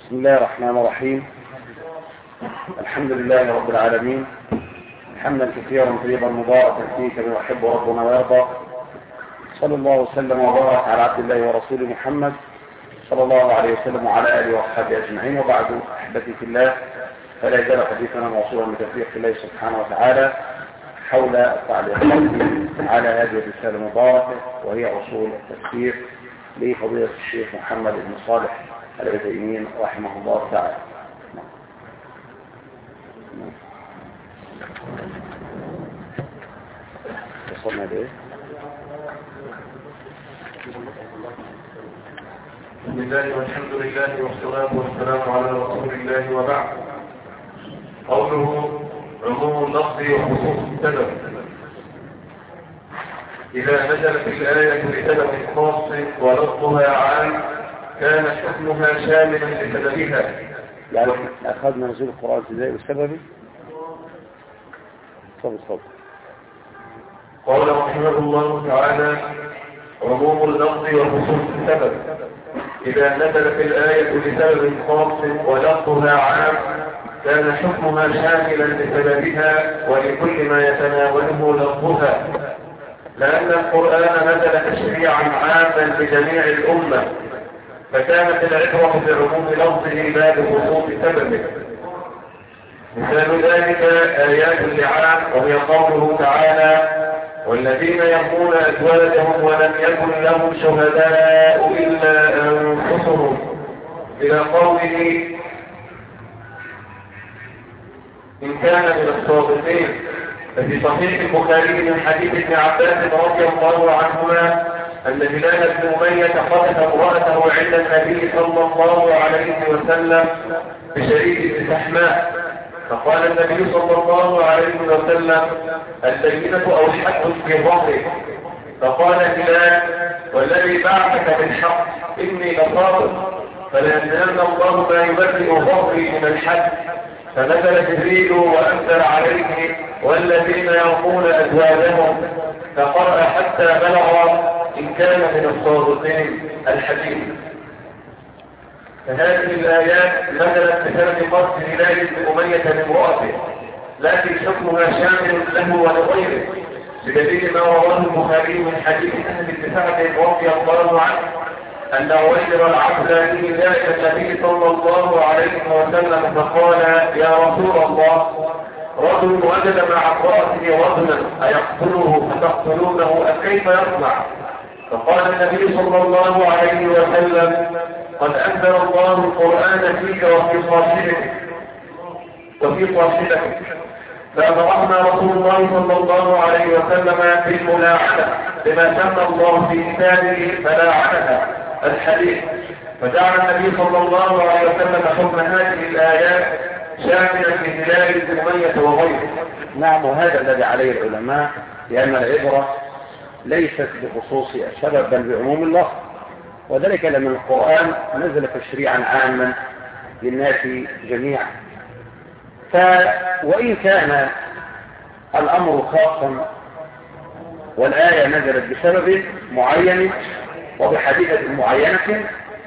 بسم الله الرحمن الرحيم. الحمد لله رب العالمين، حمدا كثيرا طيبا مباركا فيه كما يحب ربنا ويرضى. صلى الله وسلم وبارك على عبد الله ورسوله محمد صلى الله عليه وسلم وعلى اله واصحابه اجمعين، وبعد. احبتي في الله، فلا يزال حديثنا موصولا بتوفيق الله سبحانه وتعالى حول التعليقات على هذه الرساله المباركه، وهي اصول التفسير لفضيله الشيخ محمد بن صالح العثيمين رحمه الله تعالى. وصلنا لايه؟ بسم الله والحمد لله والصلاة والسلام على رسول الله، وبعد. قوله عموم اللفظ وخصوص السبب. إذا نزلت الآية لسبب خاص ولفظها عام كان حكمها شاملا لسببها. يعني أخذنا نزول القرآن ابتدائي بسببه. تفضل. قال رحمه الله تعالى: عموم اللفظ وخصوص السبب. إذا نزلت الآية لسبب خاص ولفظها عام كان حكمها شاملا لسببها ولكل ما يتناوله لفظها، لأن القرآن نزل تشريعا عاما لجميع الأمة، فكانت العبرة بعموم لفظه لا بخصوص سببه. مثال ذلك آيات اللعان، وهي قوله تعالى: والذين يرمون أزواجهم ولم يكن لهم شهداء إلا أنفسهم، إلى قوله: إن كان من الصادقين. ففي صحيح البخاري من حديث ابن عباس رضي الله عنهما أن هلال بن أمية قذف امرأته عند النبي صلى الله عليه وسلم بشريك السحماء، فقال النبي صلى الله عليه وسلم: البينة أو الحد في ظهره. فقال هلال: والذي بعثك بالحق إني لصادق، فلينزلن الله ما يبرئ ظهري من الحد. فنزل جبريل وأنزل عليه: والذين يرمون أزواجهم، فقرأ حتى بلغ: إن كان من الصادقين الحديث. فهذه الآيات نزلت بسبب قصد هلال بن أمية لامرأته، لكن حكمها شامل له ولغيره، بدليل ما رواه البخاري من حديث أهل بن سعد رضي الله عنه أن عويمر العقلاني جاء النبي صلى الله عليه وسلم فقال: يا رسول الله، رجل وجد مع امرأته رجلا أيقتله فتقتلونه أم كيف يصنع؟ فقال النبي صلى الله عليه وسلم: قد أنزل الله القرآن فيك وفي صاحبك. فأمرنا رسول الله صلى الله عليه وسلم بالملاعنة بما سمى الله في كتابه فلاعنها الحديث. فجعل النبي صلى الله عليه وسلم حكم هذه الآيات شاملا لهلال بن أمية وغيره. نعم، وهذا الذي عليه العلماء، لأن العبرة ليست بخصوص السبب بل بعموم اللفظ، وذلك لأن القرآن نزل تشريعا عاما للناس جميعا. وإن كان الأمر خاصا والآية نزلت بسبب معين وبحديثة معينة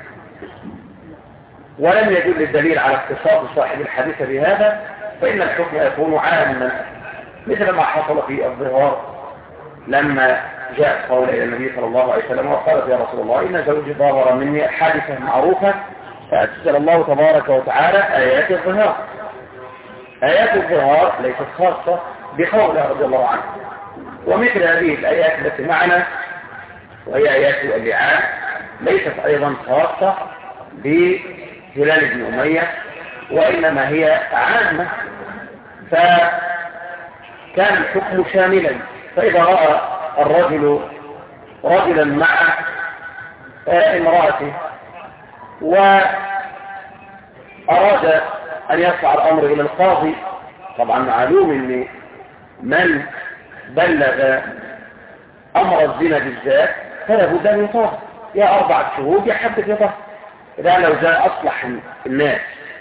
ولم يدل الدليل على اختصاص صاحب الحديث بهذا، فإن الحكم يكون عاما، مثل ما حصل في الظهار لما جاء قول إلى النبي صلى الله عليه وسلم وقالت: يا رسول الله، إن زوجي ظاهر مني حادثة معروفة، فأنزل الله تبارك وتعالى آيات الظهار. آيات الظهار ليست خاصة بقوله رضي الله عنه، ومثل هذه الآيات التي معنا وهي آيات اللعان ليست أيضا خاصة بهلال بن أمية، وإنما هي عامة، فكان الحكم شاملا. فإذا رأى الرجل رجلا مع امرأته وأراد أن يرفع الأمر إلى القاضي، طبعا معلوم أن من بلغ أمر الزنا بالذات فلا بد أن يطاف، يا 4 شهود يا حد يطاف. إذا لو جاء أصلح الناس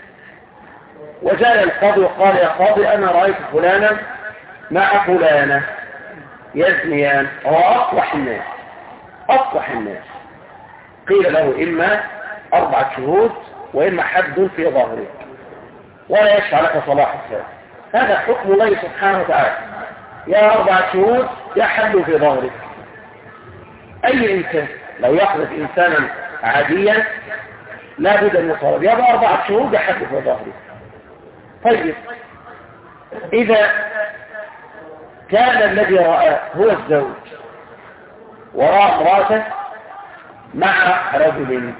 وجاء القاضي وقال: يا قاضي، أنا رأيت فلانا مع فلانة يزنيان، هو أصلح الناس، قيل له: إما 4 شهود وإما حد في ظاهره ولا يشفع لك صلاح السلام. هذا حكم الله سبحانه وتعالى، يا 4 شهود يا حد في ظاهرك. أي إنسان لو يحدث إنسانا عاديا لا بد أن يصاب يا 4 شهود يا حد في ظاهرك. طيب إذا كان الذي رأى هو الزوج ورأى امرأته مع رجل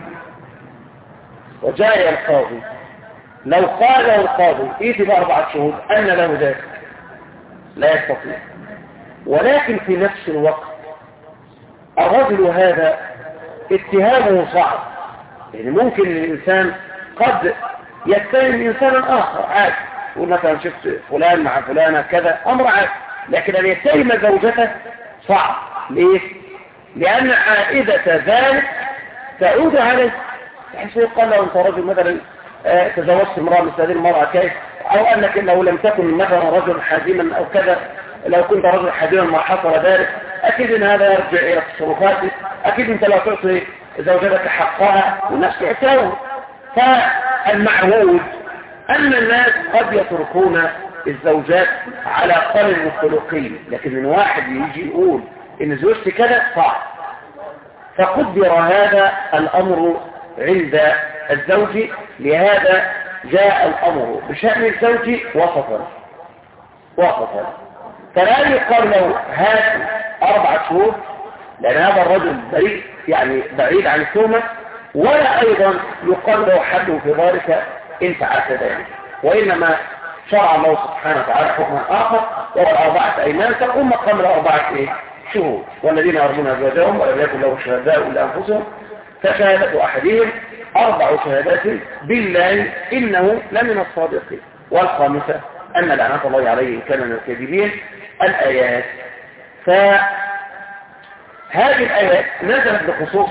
وجاء القاضي، لو قال له القاضي ائت ب4 شهود أن له ذلك لا يستطيع. ولكن في نفس الوقت الرجل هذا اتهامه صعب، يعني ممكن الإنسان قد يتهم إنسانا آخر عادي، يقول مثلا شفت فلان مع فلانة كذا، أمر عادي، لكن أن يتهم زوجته صعب. ليه؟ لأن عائدة ذلك تعود عليه، بحيث يقال له أنت رجل مثلا تزوجت امرأة مثل هذه المرأة كيف، أو أنك لو لم تكن مثلا رجل حازما أو كذا، لو كنت رجل حازما ما حصل ذلك، أكيد أن هذا يرجع إلى تصرفاتك، أكيد أنت لا تعطي زوجتك حقها والناس تعتاوه. فالمعهود أن الناس قد يتركون الزوجات على قلب الخلقي، لكن من واحد يجي يقول إن زوجتي كذا صعب. فقدر هذا الأمر عند الزوج، لهذا جاء الأمر بشأن الزوج وسطا. فلا يقال له هات 4 شهور، لأن هذا الرجل بريء يعني بعيد عن التهمة، ولا أيضا يقال له حد في ذلك إن فعلت ذلك. وإنما شرع الله سبحانه وتعالى حكما آخر، وهو 4 أيمان تقوم مقام 4 شهور. والذين يرمون أزواجهم ولم يكن لهم شهداء إلا أنفسهم فشهادة أحدهم 4 شهادات بالله إنه لمن الصادقين. والخامسة أن لعنة الله عليه كان من الكاذبين. الآيات، فهذه الآيات نزلت بخصوص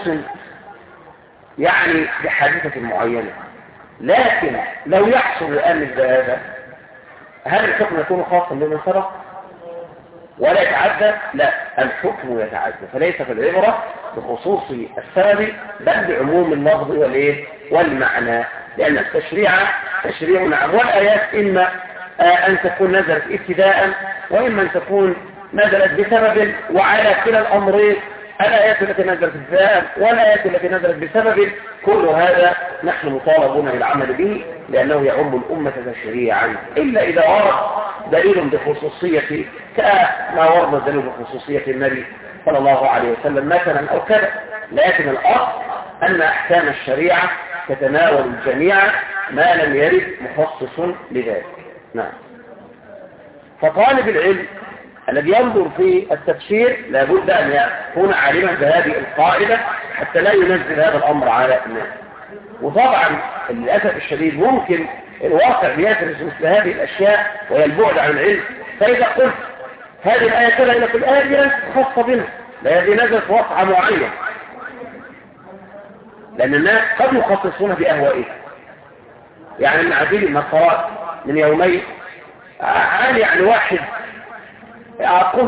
يعني بحادثة معينة، لكن لو يحصل الآن هذا، هل الحكم يكون خاصا بمن سبق ولا يتعدى؟ لا، الحكم يتعدى، فليس في العبرة بخصوص السبب بل بعموم اللفظ والمعنى، لأن التشريع تشريع عام، والآيات إما أن تكون نزلت ابتداء وإما أن تكون نزلت بسبب، وعلى كلا الأمرين الآيات التي نزلت ابتداء والآيات التي نزلت بسبب كل هذا نحن مطالبون بالعمل به، لأنه يعم الأمة تشريعا، إلا إذا ورد دليل بخصوصية كما ورد دليل بخصوصية النبي صلى الله عليه وسلم مثلا أو كذا. لكن الأصل أن أحكام الشريعة تتناول الجميع ما لم يرد مخصص لذلك. نعم. فطالب العلم الذي ينظر في التفسير لابد أن يكون عالما بهذه القاعدة حتى لا ينزل هذا الأمر على الناس. وطبعا للأسف الشديد ممكن الواقع بيدرس مثل هذه الأشياء وهي البعد عن العلم، فإذا قلت هذه الآية كذا إلى كل آية ليست خاصة بنا، لا هذه نزلت في وقع معين، لأن الناس قد يخصصون بأهوائهم. يعني من عديد المقالات من يومين عالي يعني واحد أقول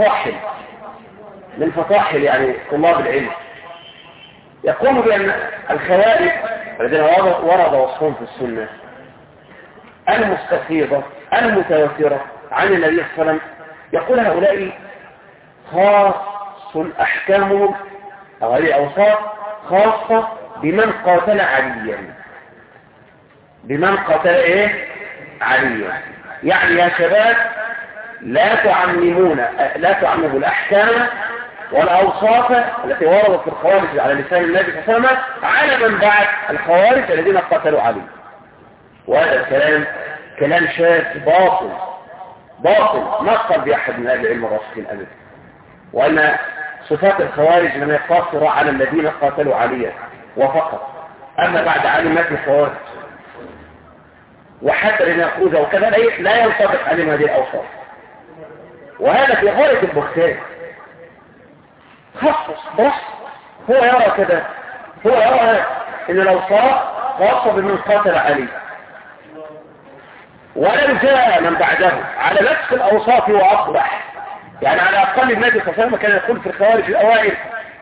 من فطاحل يعني طلاب العلم، يقول بأن الخوارج الذين ورد وصفهم في السنة المستفيضة المتواترة عن النبي صلى الله عليه وسلم، يقول هؤلاء خاص أحكامهم أو هذه الأوصاف خاصة بمن قاتل عليا. بمن قاتل عليا، يعني يا شباب لا تعمموا الأحكام والأوصاف التي وردت في الخوارج على لسان النبي صلى الله عليه وسلم على من بعد الخوارج الذين قتلوا علي. وهذا الكلام كلام شاذ باطل ما قال بأحد من أهل العلم الراسخين أبدا، وأن صفات الخوارج لم يقتصر على الذين قاتلوا عليا وفقط، أما بعد علي ما في خوارج، وحتى لن يخرجوا وكذا لا ينطبق عليهم هذه الأوصاف. وهذا في غاية البختان، خصص بس هو يرى كذا، هو يرى ان الأوصاف خاصة بمن قاتل علي، ولو جاء من بعده على نفس الأوصاف وأصبح، يعني على أقل النبي صلى الله عليه وسلم كان يقول في الخوارج الأوائل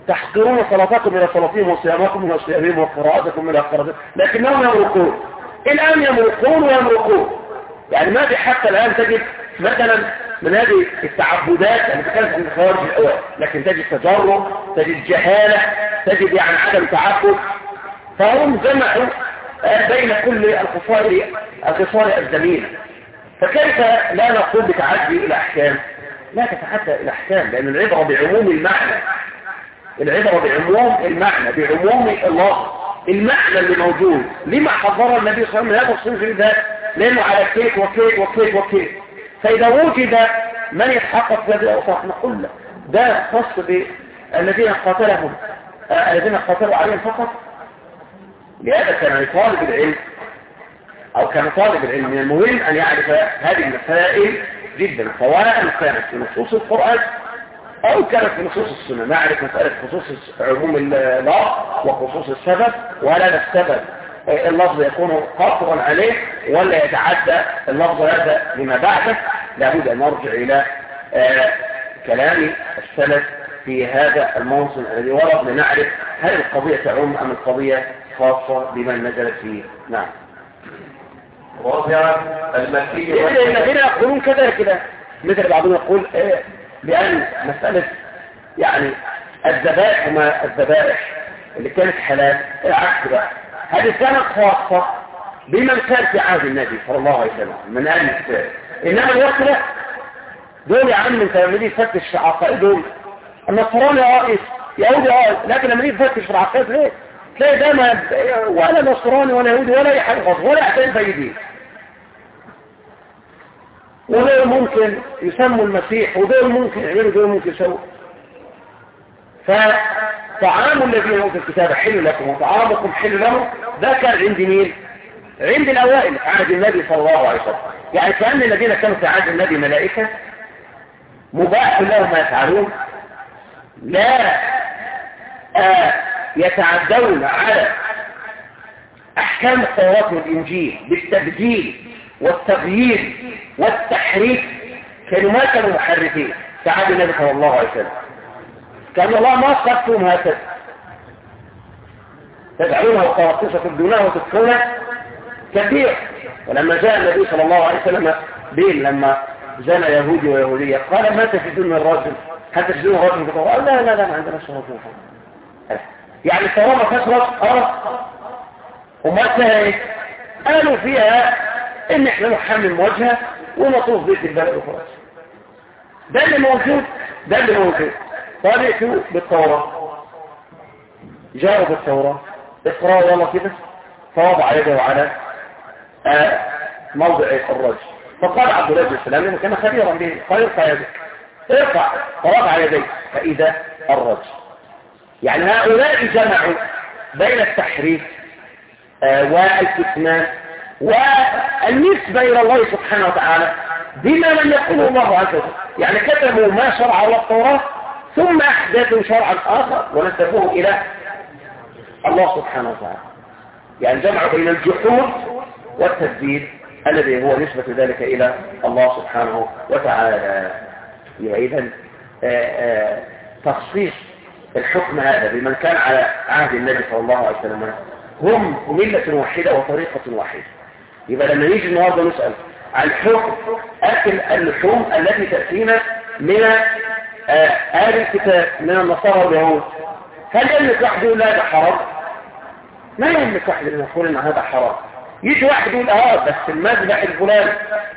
تحقرون صلاتكم إلى صلاتهم وصيامكم إلى صيامهم وقراءتكم إلى قراءتهم، لكنهم يمرقون. الآن يمرقون ويمرقون. يعني ما في حتى الآن تجد مثلا من هذه التعبدات التي كانت من خوارج الأوائل، لكن تجد تجرم، تجد جهالة، تجد يعني عدم تعبد. فهم جمعوا بين كل الخصال الزميلة. فكيف لا نقول بتعدي إلى أحكام؟ لا تتعدى إلى أحكام، لأن العبرة بعموم المعنى، العبرة بعموم المعنى، بعموم اللفظ، المعنى اللي موجود. لما حضر النبي صلى الله عليه وسلم هذا الصنف ده؟ لأنه على كيف وكيف وكيف وكيف. فإذا وجد من يتحقق في هذه الأوصاف نقول له ده خاص بالذين قاتلهم الذين قاتلوا عليهم فقط. لهذا كان طالب العلم أو كان طالب العلم من المهم أن يعرف هذه المسائل جدا، سواء كانت في نصوص القرآن أو كانت في نصوص السنة. نعرف مسألة خصوص عموم اللفظ وخصوص السبب، ولا السبب اللفظ يكون قاطعا عليه ولا يتعدى اللفظ هذا لما بعده. لابد أن نرجع إلى كلام السلف في هذا الموطن الذي ورد لنعرف هل القضية تعم أم القضية خاصة بمن نزلت فيه. نعم. رابعا المكية. الذين يقولون كذا مثل بعضهم يقول بأن مسألة يعني الذبائح وما الذبائح اللي كانت حلال العكس بقى، هذه كانت خاصة بمن كان في عهد النبي صلى الله عليه وسلم من أهل الكتاب. إنما الوصلة دول يا عم انت لما تيجي تفتش في عقائدهم النصراني رئيس يهودي لكن لما تيجي تفتش في العقائد ليه؟ تلاقي ده ما ولا نصراني ولا يهودي ولا أي حاجة خاص ولا أحسن بيدين. ودول ممكن يسموا المسيح ودول ممكن يعملوا دول ممكن يسووا. فطعام الذين اوتوا الكتاب حل لكم وطعامكم حل لهم، ده كان عند مين؟ عند الأوائل عهد النبي صلى الله عليه وسلم. يعني كأن الذين كانوا في عهد النبي ملائكة مباح لهم ما يفعلون، لا يتعدون على أحكام التوراة والإنجيل بالتبديل والتغيير والتحريف. كانوا محرفين في عهد النبي صلى الله عليه وسلم. كان الله ما صدتم هكذا تدعونها وقراطيسة تبدونها وتدخلونها كثير. ولما جاء النبي صلى الله عليه وسلم بين لما زنى يهودي ويهودية قال ما تجدون الرجل حتى تجدون الرجل قال لا ما عندنا شرط. يعني طالما كثرت وما فيها ايه؟ قالوا فيها ان احنا نحمل وجهها ونطوف بيت البلد وخلاص. ده اللي موجود. طالعوا بالتوراة، جاءوا بالتوراة اقرأوا يلا كده، فوضع يده على موضع الرجل. فقال عبد الله بن سلام لأنه كان خبيرا به قال ارفع يدك، ارفع، فرفع يديه فإذا الرجل. يعني هؤلاء جمعوا بين التحريف والكتمان والنسبة إلى الله سبحانه وتعالى بما لم يقوله الله عز وجل. يعني كتبوا ما شرع الله التوراة ثم أحدثوا شرعا آخر ونسبوه إلى الله سبحانه وتعالى. يعني جمعوا بين الجحود والتسديد الذي هو نسبة ذلك إلى الله سبحانه وتعالى. إذن تخصيص الحكم هذا بمن كان على عهد النبي صلى الله عليه وسلم هم ملة واحدة وطريقة واحدة. يبقى لما نيجي النهارده نسأل عن حكم أكل اللحوم التي تأتينا من آل الكتاب من النصارى واليهود، هل يملك واحد يقول لا ده حرام؟ ما يملك واحد يقول ان هذا حرام. يجي واحد يقول بس المذبح الفلاني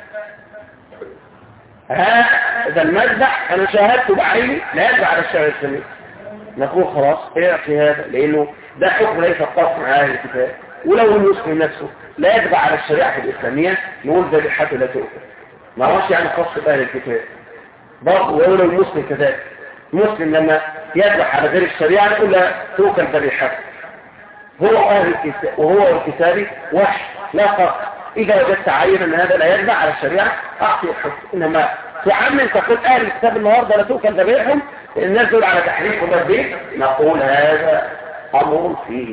هذا المذبح انا شاهدته بعيني لا يتبع على الشرع الاسلامي، نقول خلاص اعطي هذا لانه ده حكم ليس خاص مع اهل الكتاب. ولو المسلم نفسه لا يتبع على الشريعه الاسلاميه نقول ذبيحته لا تؤكل، ما هوش يعني خاص باهل الكتاب برضه. ولو المسلم كذلك، المسلم لما يذبح على غير الشريعه نقول لا تؤكل ذبيحته. هو أهل الكتاب وهو الكتابي واحد لا فرق. إذا وجدت عينا أن هذا لا يتبع على الشريعة أعطي الحكم. إنما تعمل تقول أهل الكتاب النهارده لا تؤكل ذبيحهم الناس دول على تحريف وتبديل، نقول هذا أمر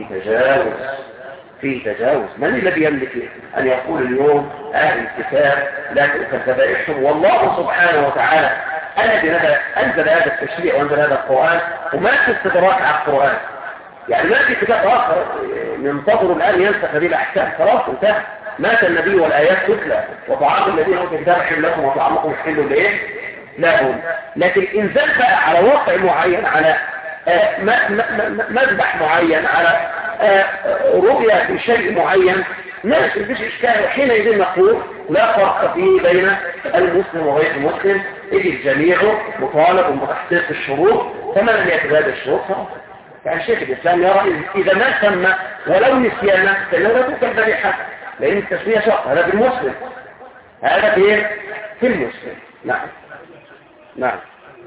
فيه تجاوز. من الذي يملك أن يقول اليوم أهل الكتاب لا تؤكل ذبائحهم؟ والله سبحانه وتعالى الذي أنزل هذا التشريع وأنزل هذا القرآن، وما في استدراك على القرآن. يعني ما في كتاب آخر ننتظر الآن ينسخ هذه الأحكام، خلاص انتهى، مات النبي والآيات تتلى، وطعام الذين أوتوا الكتاب حل لكم وطعامكم حل لإيه؟ لهم. لكن إنزال بقى على واقع معين، على مذبح معين، على رؤية في شيء معين، ماشي مفيش إشكال. حينئذ نقول لا فرق فيه بين المسلم وغير المسلم، إذ الجميع مطالب بتحقيق الشروط، فمن لم يتبادل الشروط خلاص. يعني شيخ الإسلام يرى إذا ما تم ولو نسيانا فإنه لا توكل ذبيحة، لأن التسمية شرط. هذا في المسلم، هذا في المسلم. نعم نعم.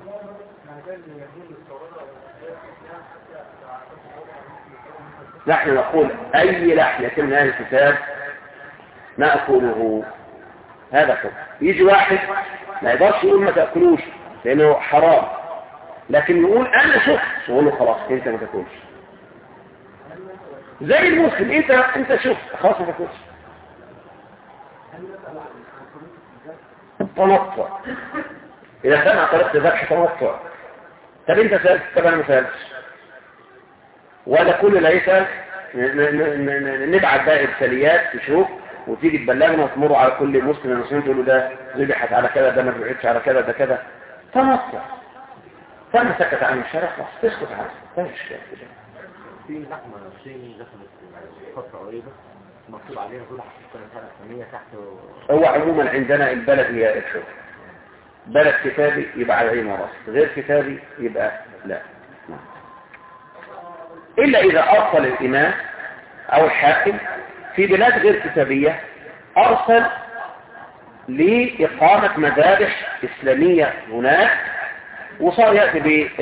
نحن نقول أي لحم يتم من هذا الكتاب نأكله، هذا حكم. يجي واحد ما يقدرش يقول ما تأكلوش لأنه حرام، لكن يقول أنا شفت، يقول له خلاص أنت ما تأكلش. زي المسلم، أنت شفت خلاص ما تأكلش. تنطع، إذا سمع طريقة الذبح تنطع. طب أنت سألت؟ طب أنا ما سألتش. ولا كل لا يسأل نبعت بقى إرساليات تشوف وتيجي تبلغنا وتمر على كل مسلم المسلمين تقول له ده ذبحت على كذا، ده ما ذبحتش على كذا، ده كذا. تنطع. فما سكت عن الشارع خلاص تسكت عنه، ما فيش كده. في لحمة صيني دخلت فترة قريبة مكتوب عليها كل حاجة ثانية تحت. هو عموما عندنا البلد هي الشغل، بلد كتابي يبقى على عين وراس، غير كتابي يبقى لا. إلا إذا أرسل الإمام أو الحاكم في بلاد غير كتابية، أرسل لإقامة مذابح إسلامية هناك، وصار يأتي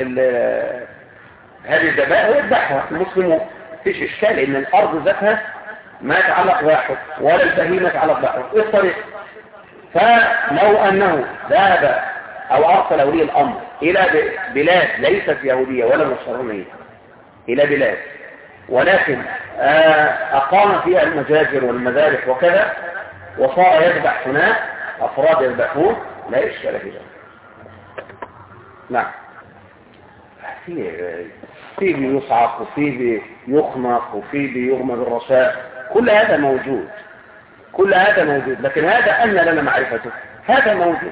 هذه الذبائح ويذبحها المسلم، فيش إشكال، إن الأرض ذاتها ما يتعلق بها ولا البهيمة يتعلق بها. إيه الطريق؟ فلو أنه ذهب أو أرسل ولي الأمر إلى بلاد ليست يهودية ولا نصرانية، إلى بلاد ولكن أقام فيها المجازر والمذابح وكذا، وصار يذبح هناك أفراد يذبحون، لا إشكال في ذلك. نعم. فيه بيصعق وفيه بيخنق وفيه بيغمى بالرشاء، كل هذا موجود، كل هذا موجود، لكن هذا أن لنا معرفته، هذا موجود.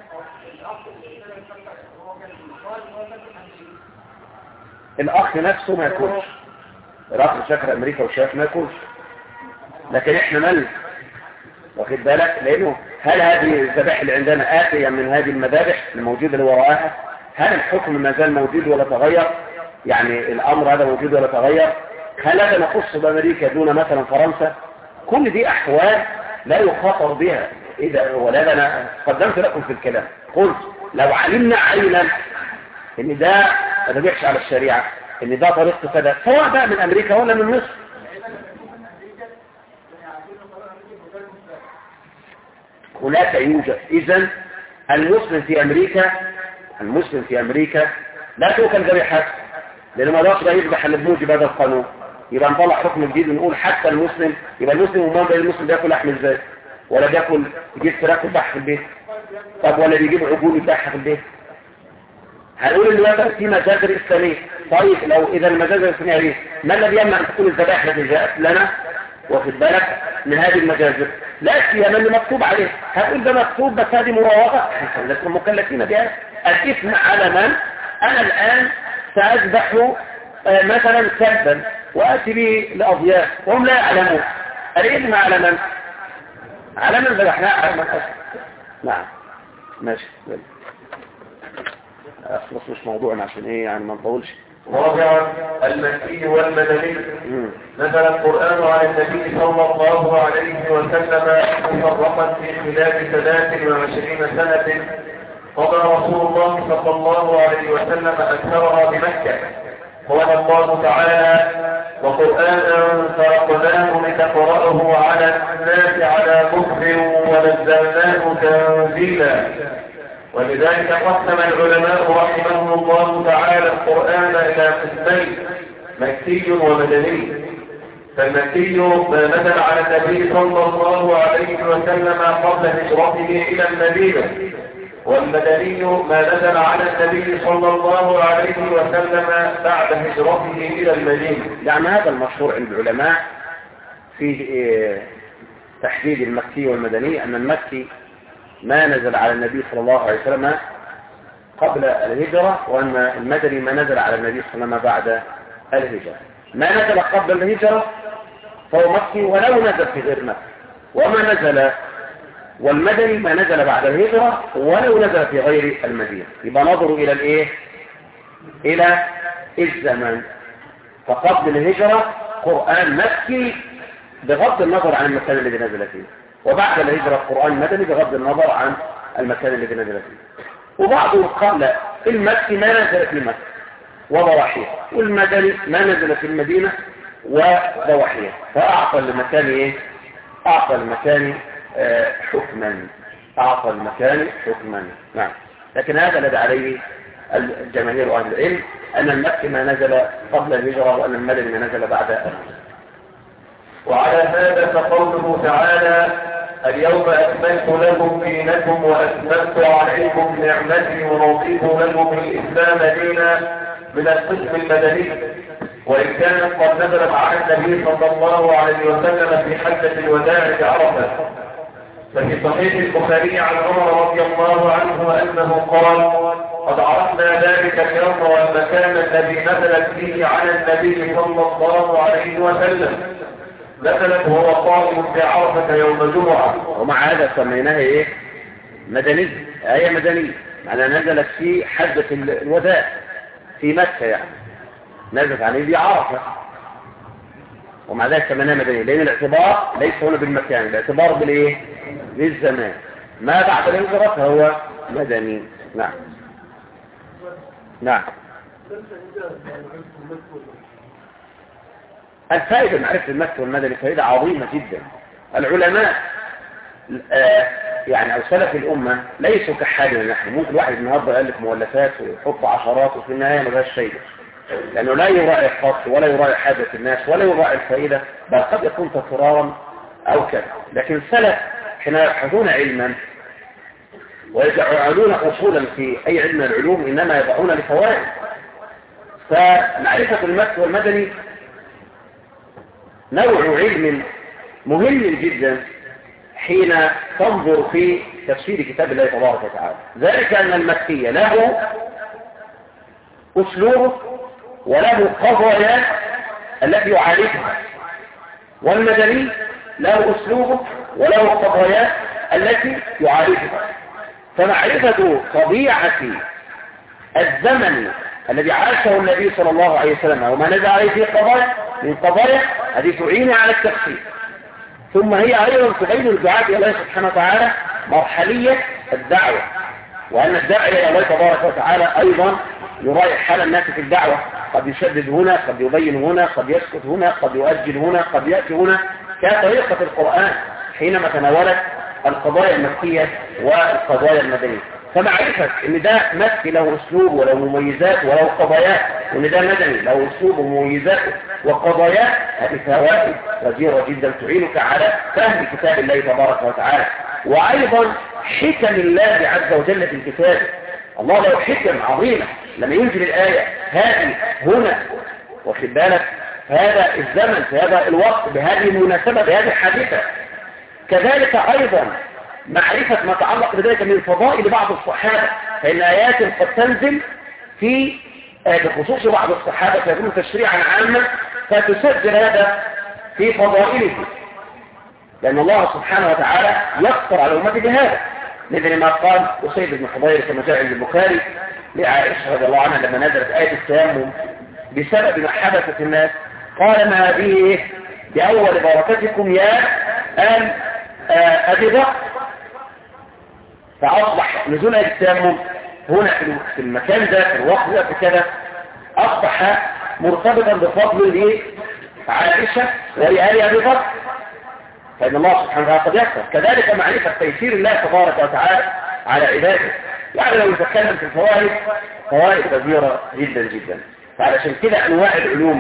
الأخ نفسه ما يكونش، الأخ شكر أمريكا وشاف ما يكونش، لكن إحنا ملك، واخد بالك؟ لأنه هل هذه الذبائح اللي عندنا آتية من هذه المذابح الموجودة اللي وراءها؟ هل الحكم ما زال موجود ولا تغير؟ يعني الأمر هذا موجود ولا تغير؟ هل هذا نخص بأمريكا دون مثلا فرنسا؟ كل دي أحوال لا يخاطر بها. ولهذا أنا قدمت لكم في الكلام، قلت لو علمنا عينا إن ده ما تبيعش على الشريعة، إن ده طريقة كذا، سواء بقى من أمريكا ولا من مصر، هناك يوجد. إذن المسلم في أمريكا لا تؤكل ذبيحته، لأنه ما دارش بقى يذبح اللي بموجب هذا القانون. يبقى نطلع حكم جديد ونقول حتى المسلم، يبقى المسلم ومان بقى المسلم بياكل لحم ازاي؟ ولا بياكل يجيب فراخ يذبحها في البيت؟ طب ولا بيجيب عجول يذبحها في البيت؟ هنقول ان مثلا في مجازر إسلامية. طيب لو إذا المجازر الإسلامية دي ما الذي يمنع أن تكون الذبائح التي جاءت لنا واخد بالك من هذه المجازر؟ لا سيما اللي مكتوب عليه. هتقول ده مكتوب بس هذه مراوغة، لكم مكلفين بها. الإثم على من؟ أنا الآن سأذبح مثلا كلبا وأتي به لأضياف وهم لا يعلمون، الإثم على من؟ على من ذبحناه، على من أسر. نعم ماشي، أخلص مش موضوعنا عشان إيه يعني ما نطولش. رابعا المكي والمدني. نزل القرآن على النبي صلى الله عليه وسلم مفرقا في خلال 23 سنة، قضى رسول الله صلى الله عليه وسلم أكثرها بمكة. قال الله تعالى: وقرآنا فرقناه لتقرأه على الناس على مكر ونزلناه تنزيلا. ولذلك قسم العلماء رحمهم الله تعالى القرآن إلى قسمين: مكي ومدني. فالمكي ما نزل على النبي صلى الله عليه وسلم قبل هجرته إلى المدينة، والمدني ما نزل على النبي صلى الله عليه وسلم بعد هجرته إلى المدينة. يعني هذا المشهور عند العلماء في تحديد المكي والمدني، أن المكي ما نزل على النبي صلى الله عليه وسلم قبل الهجرة، وأن المدني ما نزل على النبي صلى الله عليه وسلم بعد الهجرة. ما نزل قبل الهجرة فهو مكي ولو نزل في غير مكة، وما نزل والمدني ما نزل بعد الهجرة ولو نزل في غير المدينة. يبقى نظروا إلى الإيه؟ إلى الزمن. فقبل الهجرة قرآن مكي بغض النظر عن المكان الذي نزل فيه، وبعد الهجرة قرآن مدني بغض النظر عن المكان الذي نزل فيه. وبعضهم قال المكي ما نزل في مكة وضواحيه، والمدني ما نزل في المدينة وضواحيه، فأعطى المكان إيه؟ أعطى المكان حكما، أعطى المكان حكما. نعم. لكن هذا الذي عليه الجماهير أهل العلم، أن المكي ما نزل قبل الهجرة، وأن المدني ما نزل بعد الهجرة. وعلى هذا فقوله تعالى: اليوم أكملت لكم دينكم وأتممت عليكم نعمتي ورضيت لكم الإسلام دينا من القسم المدني، وإن كانت قد نزلت على النبي صلى الله عليه وسلم في حجة الوداع بعرفة. ففي صحيح البخاري عن عمر رضي الله عنه أنه قال: قد عرفنا ذلك اليوم والمكان الذي نزلت فيه على النبي صلى الله عليه وسلم، نزلت وهو قائم بعرفة يوم الجمعة. ومع هذا سميناها ايه؟ مدنية، آية مدنية، معناها نزلت في حجة الوداع في مكة، يعني نزلت عليه بعرفة، ومع ذلك سميناها مدنية، لأن الاعتبار ليس هنا بالمكان، الاعتبار بالايه؟ بالزمان. ما بعد الهجرة فهو مدني. نعم. نعم. الفائدة معرفة المكي والمدني فائدة عظيمة جدا. العلماء يعني أو سلف الأمة ليسوا كحالنا نحن. ممكن واحد النهارده يألف مؤلفات ويحط عشرات وفي النهاية ما فيهاش فايدة، لأنه لا يراعي الخاص ولا يراعي حاجة الناس ولا يراعي الفائدة، بل قد يكون تكرارا أو كذا. لكن السلف حين يبحثون علما ويجعلون أصولا في أي علم من العلوم إنما يضعون لفوائد. فمعرفة المكي والمدني نوع علم مهم جدا حين تنظر في تفسير كتاب الله تبارك وتعالى، ذلك أن المكي له أسلوبه وله قضايا التي يعالجها، والمدني له أسلوبه وله قضايا التي يعالجها. فمعرفة طبيعة الزمن الذي عاشه النبي صلى الله عليه وسلم وما نزل عليه فيه قضايا من قضايا هذه تعين على التفسير. ثم هي أيضا تبين الدعاء إلى الله سبحانه وتعالى مرحلية الدعوة، وأن الداعي إلى الله تبارك وتعالى أيضا يراعي حال الناس في الدعوة، قد يشدد هنا، قد يبين هنا، قد يسكت هنا، قد يؤجل هنا، قد يأتي هنا، كطريقة القرآن حينما تناولت القضايا المكية والقضايا المدنية. فمعرفة ان ده مكي له اسلوب وله مميزات وله قضايات، وان ده مدني له اسلوب ومميزات وقضايات، هذه فوائد كثيرة جدا تعينك على فهم كتاب الله تبارك وتعالى. وايضا حكم الله عز وجل في الكتاب، الله له حكم عظيمة لما ينزل الآية هذه هنا، واخد بالك هذا الزمن في هذا الوقت بهذه المناسبة بهذه الحادثة. كذلك ايضا معرفة ما تعلق بذلك من فضائل بعض الصحابة، فإن آيات قد تنزل في بخصوص بعض الصحابة فيكون تشريعا عاما، فتسجل هذا في فضائله، لأن الله سبحانه وتعالى يقصر على أمته بهذا، مثل ما قال أسيد بن حضير كما جاء عند البخاري لعائشة رضي الله عنها لما نزلت آية التيمم بسبب ما حدثت الناس، قال ما هذه بأول بركتكم يا آل أبي بكر. فأصبح نزول آية التيمم هنا في المكان ده في الوقت ده في كذا أصبح مرتبطا بفضل عائشة ولآل أبي بكر، فإن الله سبحانه وتعالى قد يكفر. كذلك معرفة تيسير الله تبارك وتعالى على عباده. يعني لو نتكلم في الفوائد فوائد كبيرة جدا جدا. فعلشان كده أنواع العلوم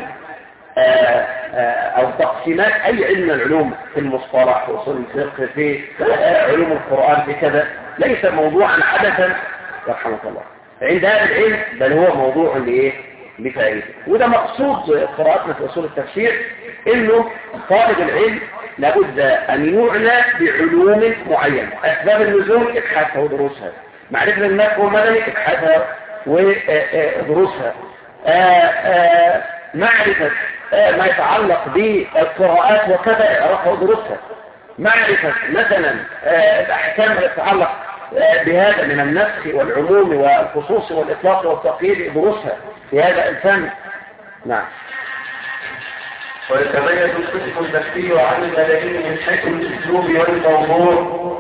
أو تقسيمات أي علم من العلوم في المصطلح وصول الفقه في علوم القرآن في كذا ليس موضوعا عبثا رحمه الله عند أهل العلم، بل هو موضوع لإيه؟ لفائدة. وده مقصود قراءتنا في أصول التفسير، إنه طالب العلم لابد أن يعنى بعلوم معينة. أسباب النزول ابحاثها ودروسها، معرفة النفع والمدني ابحاثها ودروسها، معرفة ما يتعلق بالقراءات وكذا اعرفها ودروسها، معرفة مثلا الأحكام التي تتعلق بهذا من النسخ والعموم والخصوص والإطلاق والتقييد دروسها في هذا الفن. نعم. ويتميز القسم النفسي عن المدني من حيث الأسلوب والموضوع.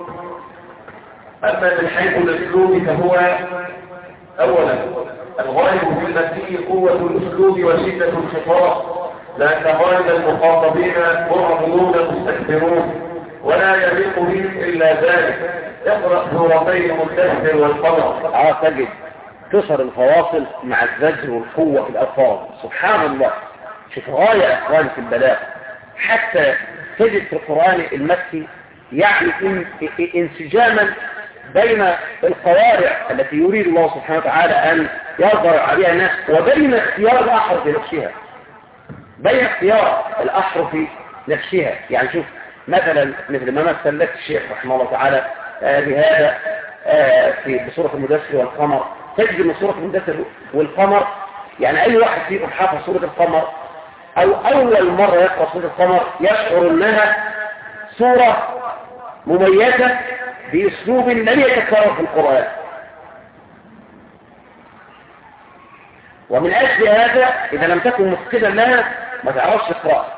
أما من حيث الأسلوب فهو أولا الغالب في النفسي قوة الأسلوب وشدة الخطاب، لأن غالب المخاطبين مرغمون مستكبرون ولا يليق بهم إلا ذلك. اقرأ سورتين المدثر والقمر. تجد تصر الفواصل مع الزجر والقوة في الألفاظ. سبحان الله، شوف غاية أخوان في البلاغة. حتى تجد في القرآن المكي يعني انسجاما بين القوارع التي يريد الله سبحانه وتعالى أن يظهر عليها الناس، وبين اختيار الأحرف في نفسها، بين اختيار الأحرف في نفسها. يعني شوف مثلا مثل ما مثل لك الشيخ رحمه الله تعالى بهذا في بسورة المدثر والقمر. تجد من سورة المدثر والقمر يعني أي واحد فيكم حافظ سورة القمر أو أول مرة يقرأ سورة القمر يشعر أنها سورة مميزة بأسلوب لم يتكرر في القرآن. ومن أجل هذا إذا لم تكن مفقدا لها ما تعرفش تقرأ.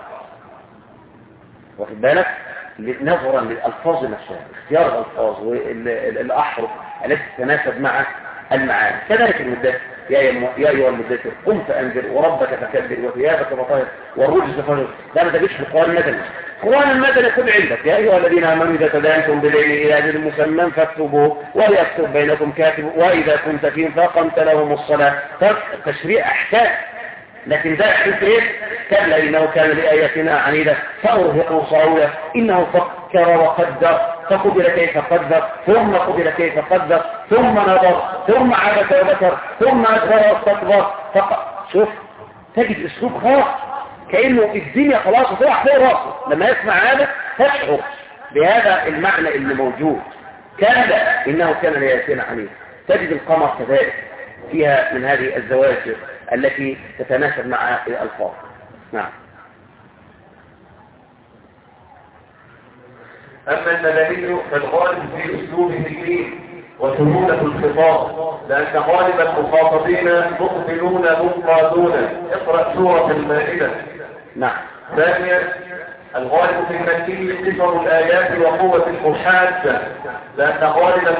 واخد بالك؟ نظرا للألفاظ نفسها، اختيار الألفاظ والأحرف التي تتناسب مع المعاني. كذلك المدثر يا أيها المدثر قم فأنذر وربك فكبر وثيابك فطهر والرجز فاهجر. ده ما تجيش في القرآن المدني. القرآن المدني خذ عندك يا أيها الذين آمنوا إذا تداينتم بدين إلى أجل مسمى فاكتبوه وليكتب بينكم كاتب وإذا كنت فيهم فأقمت لهم الصلاة. تشريع أحكام. لكن ده حدث ايه؟ كلا إنه كان لآياتنا عنيدة فأرهقه صعودا إنه فكر وقدر فقدر كيف قدر ثم قدر كيف قدر ثم نظر ثم عبس وبكر ثم أدبر واستكبر. شوف تجد أسلوب خاص كأنه الدنيا خلاص وطلع فوق راسه. لما يسمع هذا تشعر بهذا المعنى اللي موجود. كلا إنه كان لآياتنا عنيدة. تجد القمر كذلك فيها من هذه الزواجر التي تتناسب مع الألفاظ. نعم. أما المدني فالغالب في أسلوبه اللين وسهولة الخطاب، لأن غالب المخاطبين مقبلون منقادون. اقرأ سورة المائدة. نعم. ثانيا الغالب في المكي قصر الآيات وقوة المحادة، لأن غالب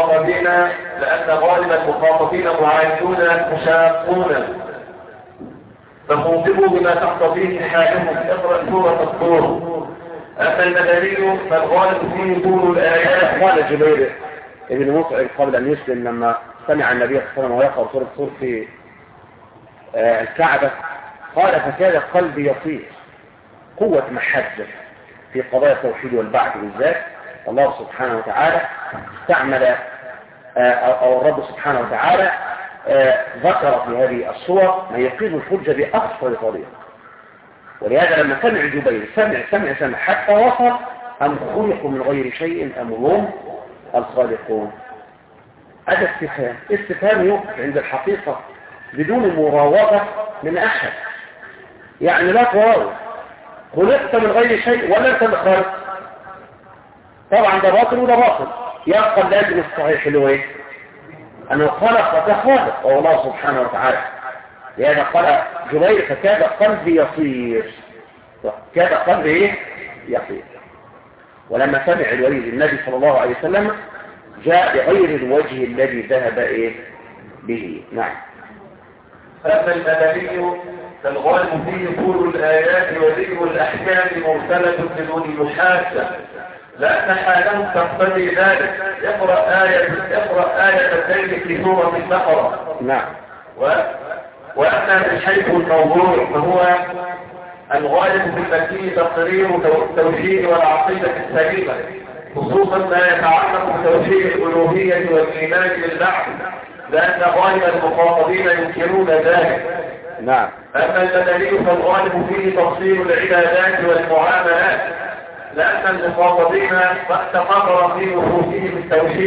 المخاطبين معاندون مشاقون فخوطبوا بما تقتضيه حالهم. اقرأ سورة الطور. أما المدني فالغالب فيه طول الآيات. قال جبير ابن مطعم قبل أن يسلم لما سمع النبي صلى الله عليه وسلم ويقرأ سورة الطور في الكعبة قال فكاد قلبي يطير. قوة محجة في قضايا التوحيد والبعث بالذات. الله سبحانه وتعالى استعمل أو الرب سبحانه وتعالى ذكر في هذه الصور ما يقيم الحجة بأكثر طريقة. ولهذا لما سمع جبير سمع حتى وصل أم خلقوا من غير شيء أم هم الخالقون. هذا استفهام يوقف عند الحقيقة بدون مراوغة من أحد. يعني لا تراوغ خلقت من غير شيء ولا أنت الخالق. طبعا ده باطل وده باطل. يبقى اللازم الصحيح اللي هو ايه؟ أنه خلق فخالق وهو الله سبحانه وتعالى. لهذا قال جبير فكاد قلبي يطير. كاد قلبي ايه؟ يطير. ولما سمع الوليد النبي صلى الله عليه وسلم جاء بغير الوجه الذي ذهب ايه به. نعم. أما المدني فالغالب فيه طول الآيات وذكر الأحكام مرسلة بدون محاسة، لأن حالهم تقتضي ذلك. اقرأ آية الدين في سورة البقرة. نعم. وأما من حيث الموضوع فهو الغالب في المكي تقرير التوحيد والعقيدة السليمة، خصوصا ما يتعلق بتوحيد الألوهية والإيمان بالبعث، لأن غالب المخاطبين ينكرون ذلك. نعم. أما المدني فالغالب فيه تفصيل العبادات والمعاملات، لأن المخاطبين قد تقرر في نفوسهم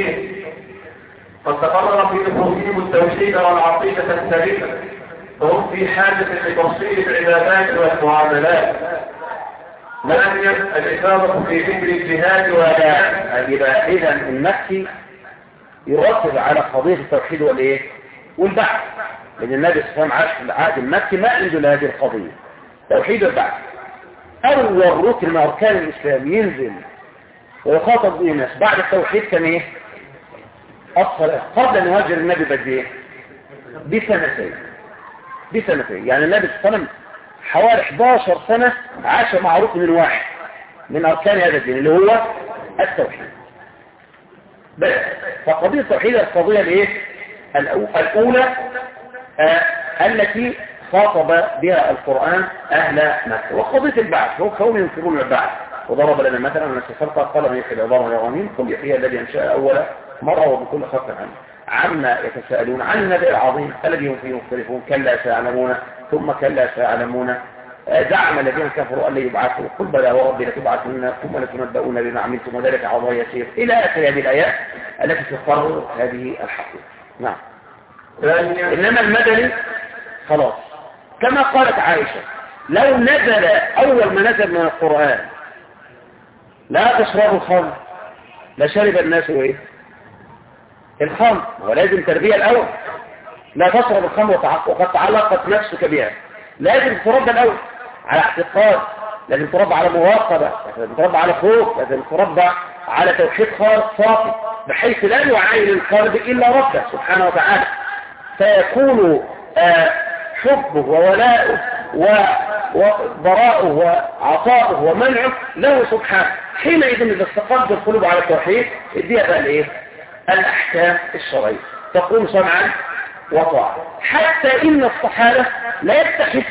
التوحيد والعقيدة السليمة، فهم في حاجة لتفصيل العبادات والمعاملات. ثانيا الإفاضة في ذكر الجهاد يبقى إذا المكي يركز على قضية التوحيد والإيه؟ والبعث، لأن النبي صلى الله عليه وسلم عاش في العهد المكي ما عنده لهذه القضية توحيد البعث. أول ركن من أركان الإسلام ينزل ويخاطب به الناس بعد التوحيد كان إيه؟ الصلاة. قبل أن يهاجر النبي بديه بسنتين، يعني النبي صلى الله عليه وسلم حوالي 11 سنة عاش مع ركن واحد من أركان هذا الدين اللي هو التوحيد بس. فقضية التوحيد القضية الإيه؟ الأولى التي خاطب بها القرآن أهل مكة. وقضية البعث هو كون ينكرون البعث، وضرب لنا مثلا أن السفرقة قال من يحيي العظام والرميم قل يحييها الذي أنشأ أول مرة وبكل خلق عنه. عما يتساءلون عن النبأ العظيم الذي هم فيه مختلفون كلا سيعلمون ثم كلا سيعلمون. زعم الذين كفروا أن لا يبعثوا قل بلى وربي لتبعثن ثم لتنبؤون بما عملتم وذلك على الله يسير إلى آخر هذه الآيات التي تقرر هذه الحقيقة. نعم. إنما المدني خلاص كما قالت عائشة لو نزل أول ما نزل من القرآن لا تشربوا الخمر لشرب الناس ايه؟ الخمر. ولازم تربية الأول، لا تشرب الخمر وقد تعلقت نفسك بها. لازم تربى الأول على اعتقاد، لازم تربى على مراقبة، لازم تربى على خوف، لازم تربى على توحيد خالص صافي بحيث لا يعاين القلب إلا ربه سبحانه وتعالى، فيكون حبه وولاؤه وضراؤه وعطاؤه ومنعه له سبحانه. حينئذ إذا استقرت القلوب على التوحيد اديها بقى الايه؟ الأحكام الشرعية تقوم سمعا وطاعة. حتى إن الصحابة لا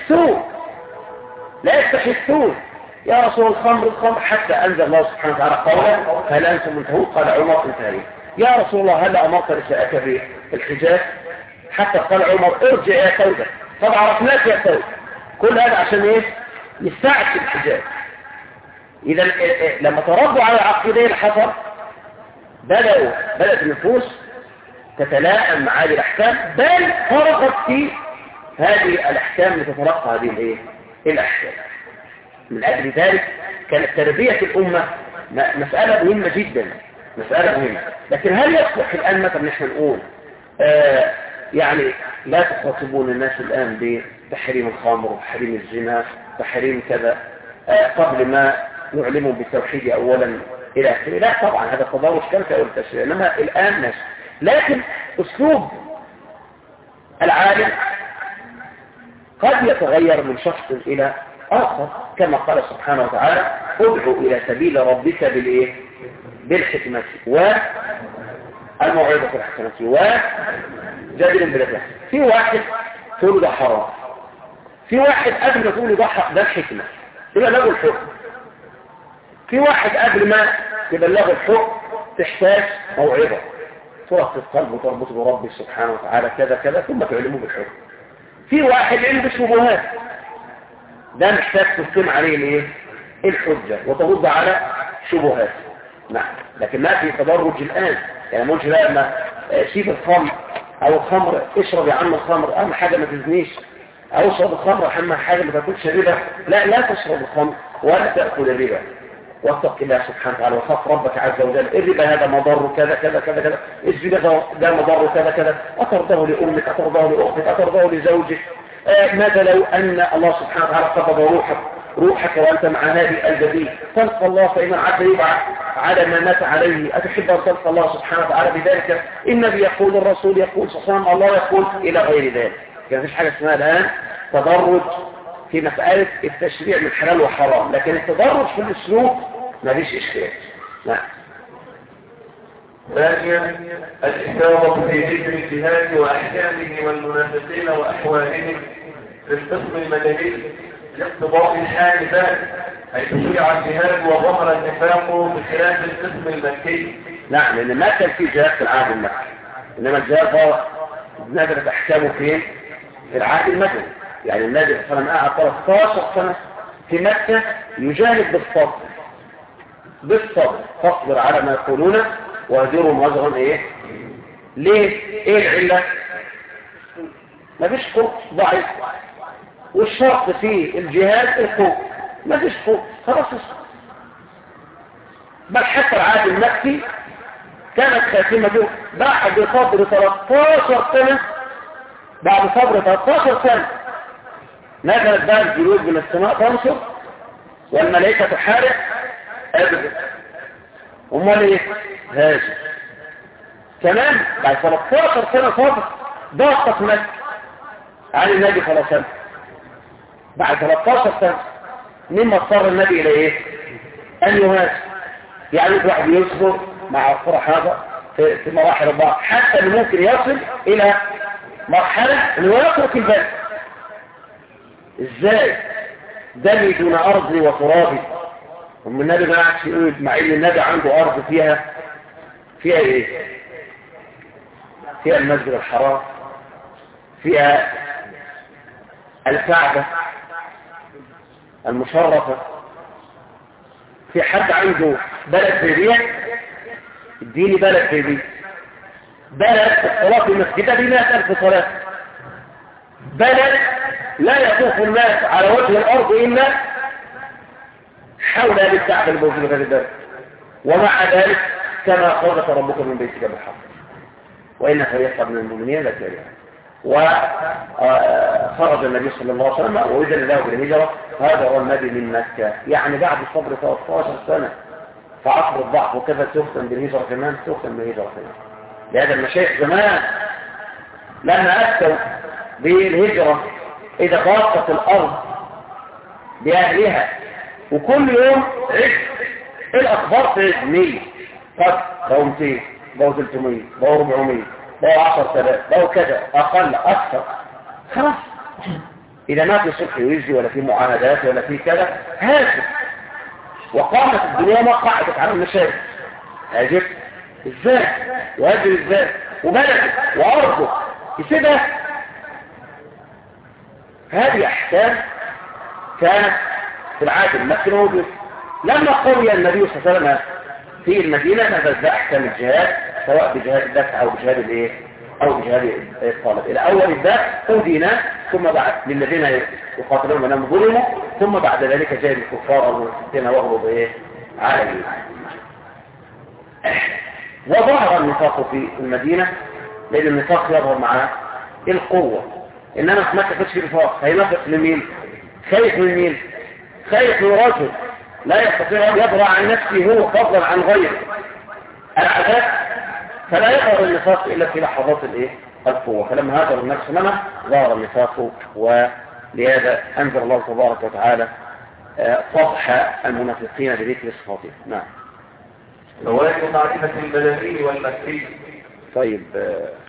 يستحثون يا رسول الخمر حتى أنزل الله سبحانه وتعالى قوله هل أنتم منتهون؟ قال عمر انتهيت. يا رسول الله هل أمرت نساءك بالحجاب؟ حتى قال عمر ارجع يا سودة قد عرفناك يا سودة. كل هذا عشان ايه؟ يساعد في الحجاب. إذا لما تربوا على العقيدة الحصر بدأت النفوس تتلائم مع هذه الأحكام، بل فرقت في هذه الأحكام لتتلقى هذه الأحكام. من أجل ذلك كانت تربية الأمة مسألة مهمة جدا، مسألة مهمة. لكن هل يصلح الآن مثلا نحن نقول يعني لا تخاطبون الناس الآن بتحريم الخمر وتحريم الزنا تحريم كذا قبل ما نعلمهم بالتوحيد أولا إلى آخره؟ لا طبعا هذا تضارب كان في أول التشريع، إنما الآن ناس. لكن أسلوب العالم قد يتغير من شخص إلى آخر، كما قال سبحانه وتعالى ادعو إلى سبيل ربك بالحكمة والموعظة الحسنة وجادل بالله. في واحد تقول ده حرام، في واحد قبل ما تقول ده الحكمة تبلغه الحكم، في واحد قبل ما تبلغه الحكم تحتاج موعظة تربط القلب وتربط بربي سبحانه وتعالى كذا كذا ثم تعلمه بالحكم. في واحد عنده شبهات ده محتاج تقيم عليه الحجة وترد على شبهات. نعم. لكن ما في تدرج الآن، يعني مش لما سيب الخمر او الخمر اشرب يا عم الخمر اهم حاجة ما تزنيش، او اشرب الخمر اهم حاجة ما تاكلش ربا. لا تشرب الخمر ولا تأكل الربا، واتق الله سبحانه وتعالى وخاف ربك عز وجل. الربا هذا مضر كذا كذا كذا كذا، الزنا ده مضر كذا كذا، أترضاه لأمك، أترضاه لأختك، أترضاه لزوجك. ماذا لو أن الله سبحانه وتعالى قبض روحك وأنت مع هذه الجديد؟ تلقى الله فإن العبد يبعث على ما مات عليه. أتحب أن تلقى الله سبحانه وتعالى بذلك؟ النبي يقول، الرسول يقول، سبحان الله يقول، إلى غير ذلك. يعني مفيش حاجة اسمها الآن تدرج في مسألة التشريع من حلال وحرام، لكن التدرج في الأسلوب ما فيش إشكال. نعم. ثانيا الإشارة في ذكر الجهاد وأحكامه والمنافقين وأحوالهم في القسم المدني لاقتضاء الحال ذلك، حيث شرع الجهاد وظهر النفاق بخلاف القسم المكي. نعم، لأن ما كان في جهاد في العهد المكي، إنما الجهاد هو نزلت أحكامه فين؟ في العهد المدني. يعني النبي صلى الله عليه وسلم قعد 13 سنة في مكة يجاهد بالصبر فاصبر على ما يقولون واهجرهم هجرا ايه؟ ليه؟ ايه العلة؟ مفيش قوة، ضعيف، والشرط في الجهاد القوة، مفيش قوة، خلاص. بل حتى العهد المكي كانت خاتمته بعد صبر 13 سنة، بعد صبر 13 سنة نزلت بقى الجنود من السماء تنصر والملائكة تحارب أبدا. امال ايه؟ هاجر كمان بعد 13 سنة صبر ضغطت مكة على النبي صلى الله عليه وسلم. بعد 13 سنة مما اضطر النبي الى ايه؟ ان يهاجر. يعني الواحد يصبر مع الفرح هذا في مراحل الضعف، حتى اللي ممكن يصل الى مرحلة انه يترك البلد. ازاي؟ دمي دون ارضي وترابي. ام النبي ما قعدش يقول مع ان النبي عنده ارض فيها ايه؟ فيها المسجد الحرام، فيها الكعبة المشرفة. في حد عنده بلد زي دي؟ اديني بلد زي دي. بلد الصلاة في مسجدها ب100,000 صلاة. بلد لا يطوف الناس على وجه الأرض إلا حول هذه الكعبة الموجودة في البلد. ومع ذلك كما خرج ربك من بيتك بالحق وإن فريقا من المؤمنين لكارهون. وخرج النبي صلى الله عليه وسلم وإذن له بالهجرة. هذا هو النبي من مكة، يعني بعد صبر 13 سنة فعصر الضعف وكذا تختم بالهجرة كمان، تختم بالهجرة كمان. لهذا المشايخ زمان لما أتوا بالهجرة إذا ضاقت الأرض بأهلها وكل يوم عد الأخبار في 100 قد بقوا 200 بقوا 300 بقوا 400 بقوا 10,000 بقوا كذا أقل أكثر. خلاص إذا ما في صلح يجري ولا في معاهدات ولا في كذا هاجر. وقامت الدنيا ما قعدت على المشاكل. هاجر ازاي؟ وهاجر ازاي؟ وبلده وأرضه يسيبها. هذه أحكام كانت في العهد المكي موجود. لما قوي النبي صلى الله عليه وسلم في المدينة نفذ أحكام الجهاد، سواء بجهاد الدفع أو بجهاد الإيه؟ أو بجهاد الطالب. الأول الدفع أودينا، ثم بعد للذين يقاتلون من ظلموا، ثم بعد ذلك جاء الكفار المسلمين واغلب إيه؟ على الإيمان. وظهر النفاق في المدينة، لأن النفاق يظهر مع القوة. إنما ما تفش في نفاق، هينفق لمين؟ خايف من مين؟ خايف من رجل لا يستطيع أن يبرع عن نفسه هو فضلا عن غيره العذاب، فلا يظهر النفاق إلا في لحظات الإيه؟ القوة. فلما هاجر النفس لما ظهر النفاق، ولهذا أنزل الله تبارك وتعالى فضح المنافقين بذكر صفاتهم. نعم. فوائد معرفة البلدي والمكي. طيب